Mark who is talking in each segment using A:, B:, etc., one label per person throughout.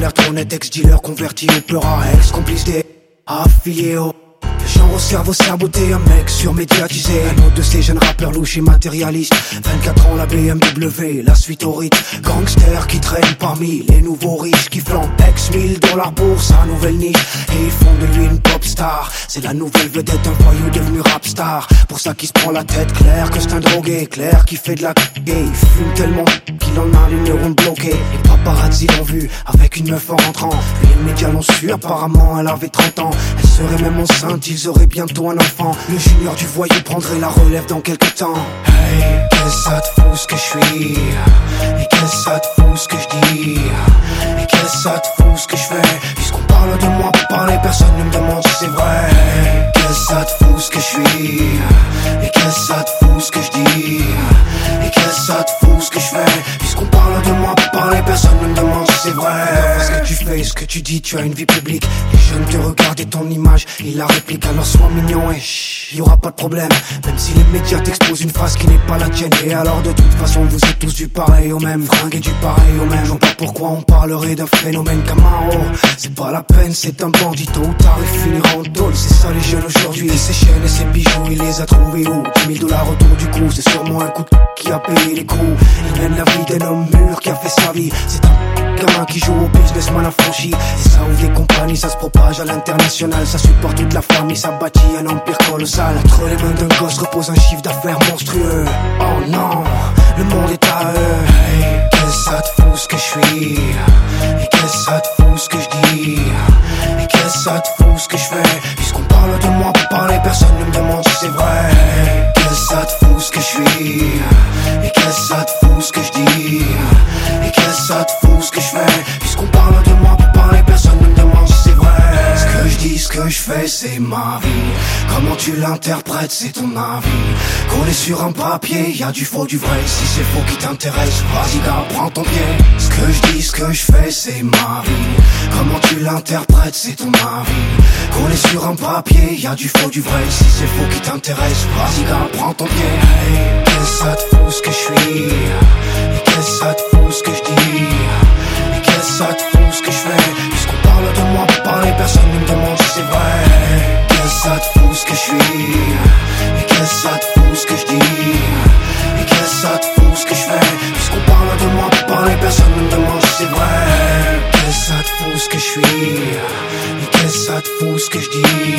A: l'air trop net, ex-dealer converti au peur à ex, complice des affiliés au genre au cerveau saboté, un mec surmédiatisé. Un autre de ces jeunes rappeurs louches et matérialistes. 24 ans la BMW, la suite au rythme. Gangster qui traîne parmi les nouveaux riches qui flambent ex 1000 $ pour sa nouvelle niche. Et ils font de lui une pop star. C'est la nouvelle vedette, un voyou devenu rap star. Pour ça qu'il se prend la tête claire que c'est un drogué. Clair qui fait de la gay. Il fume tellement qu'il en a les neurones bloqués. Les paparazzi l'ont vu avec une meuf en rentrant. Et les médias l'ont su, apparemment elle avait 30 ans. Elle serait même enceinte, ils auraient bientôt un enfant. Le junior du voyou prendrait la relève dans quelques temps. Hey, qu'est-ce que ça te fout ce que je suis? Et qu'est-ce que ça te fout ce que je dis? Et qu'est-ce que ça te fout ce que je fais? Puisqu'on parle de moi pour parler, personne ne me demande si c'est vrai. Hey, qu'est-ce que ça te fout ce que je suis? Et qu'est-ce que ça te fout ce que je dis? Et qu'est-ce que ça te fout ce que je fais? Puisqu'on parle de moi pour parler, personne ne me demande si c'est vrai. Ce que tu fais, ce que tu dis, tu as une vie publique. Les jeunes te regardent et ton image, ils la répliquent. Alors sois mignon et y aura pas de problème. Même si les médias t'exposent une phrase qui n'est pas la tienne. Et alors de toute façon vous êtes tous du pareil au même. Fringués du pareil au même. Je vois pas pourquoi on parlerait d'un phénomène Camaro. C'est pas la peine, c'est un bandit. Tôt ou tard il finira en tôle. C'est ça les jeunes aujourd'hui. Et ses chaînes et ses bijoux, il les a trouvés où? 10 000 $ autour du cou. C'est sûrement un coup de qui a payé les coups. Il mène la vie d'un homme mûr qui a fait sa vie. C'est un gamin qui joue au businessman affranchi. Et ça ouvre des compagnies, ça se propage à l'international. Ça supporte toute la famille, ça bâtit un empire colossal. Entre les mains d'un gosse repose un chiffre d'affaires monstrueux. Oh non, le monde est à eux. Hey, qu'est-ce que ça te fout ce que je suis? Et qu'est-ce que ça te fout ce que je dis? Et qu'est-ce que ça te fout ce que je fais? Puisqu'on parle de moi pour parler, personne ne me demande si c'est vrai. Hey, qu'est-ce que ça te fout ce que je suis? Et qu'est-ce que ça te fout ce que je dis? Et qu'est-ce que ça te fout ce que je fais? Puisqu'on parle de moi pour parler, personne ne me demande si c'est vrai. Ce que je dis, ce que je fais, c'est ma vie. Comment tu l'interprètes, c'est ton avis. Collé sur un papier, y a du faux, du vrai. Si c'est faux qui t'intéresse, vas-y gars, prends ton pied. Ce que je dis, ce que je fais, c'est ma vie. Comment tu l'interprètes, c'est ton avis. Collé sur un papier, y a du faux, du vrai. Si c'est faux qui t'intéresse, vas-y gars, prends ton pied. Hey, qu'est-ce que ça te fout ce que je suis? Et qu'est-ce que ça te fout ce que je dis? Et qu'est-ce que ça te fout ce que je fais? Puisqu'on parle de moi pour parler, personne ne me demande si c'est vrai. Qu'est-ce que ça te fout ce que je suis? Et qu'est-ce que ça te fout ce que je dis? Et qu'est-ce que ça te fout ce que je fais? Puisqu'on parle de moi pour parler, personne ne me demande si c'est vrai. Qu'est-ce que ça te fout ce que je suis? Et qu'est-ce que ça te fout ce que je dis?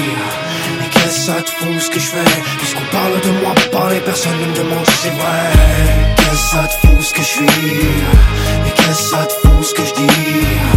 A: Et qu'est-ce que ça te fout ce que je fais? Puisqu'on parle de moi pour parler, personne ne me demande si c'est vrai. Qu'est-ce que ça te fout ce que je suis? Et qu'est-ce que ça te fout ce que je dis?